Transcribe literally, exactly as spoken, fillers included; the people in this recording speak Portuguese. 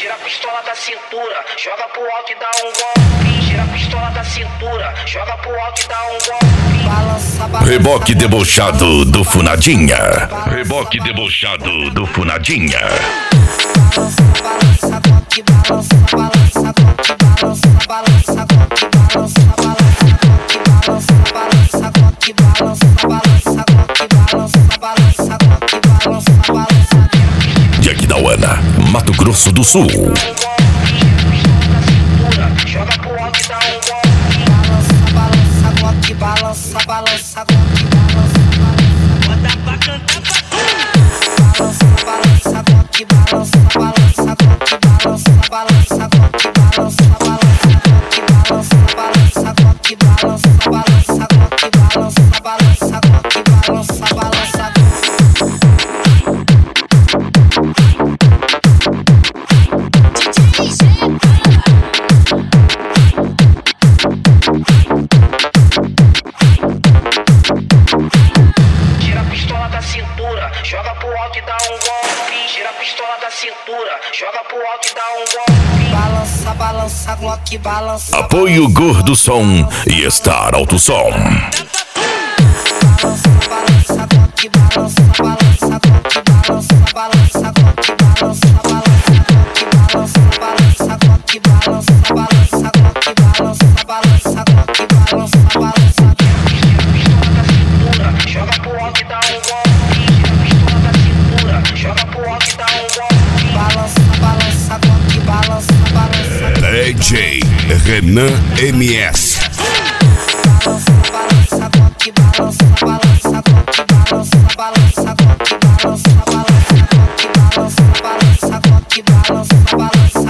Gira a pistola da cintura, joga pro alto e dá um golpe. Gira a pistola da cintura, joga pro alto e dá um golpe. Balança, balança, Reboque debochado do Funadinha. Reboque debochado do Funadinha. Balança, toque, balança, balança, toque, balança, balança, toque, balança, balança, balança, toque, balança, balança, toque, balança, balança, toque, balança, balança. Yaquidauana, Mato Grosso do Sul. Joga pro alto e dá um golpe. Balança, balança, toque, balança, balança, toque, balança, balança. Bota pra cantar pra tu. Balança, balança, toque, balança, balança, toque, balança, balança, toque, balança, balança, toque, balança, balança, toque, balança, balança, toque, balança, balança, toque, balança, balança. Gira a pistola da cintura, joga pro alto e dá um golpe. Gira a pistola da cintura, joga pro alto e dá um golpe. Balança, balança, Glock, balança. Apoio Gordo Som e Star Alto Som. Balança, balança, Glock, balança, balança, Glock, balança, balança, Glock, balança, balança, Glock, balança, balança, Glock, balança, balança, Glock, balança, balança, Glock, balança, balança. Joga pro alto e dá um golpe. Gira a pistola da cintura, joga pro alto e dá um golpe. Balança, balança, Glock, balança, balança. D J Renan M S. Balança, balança, Glock, balança, balança, Glock, balança, balança, Glock, balança, balança, Glock, balança, balança, Glock, balança, balança.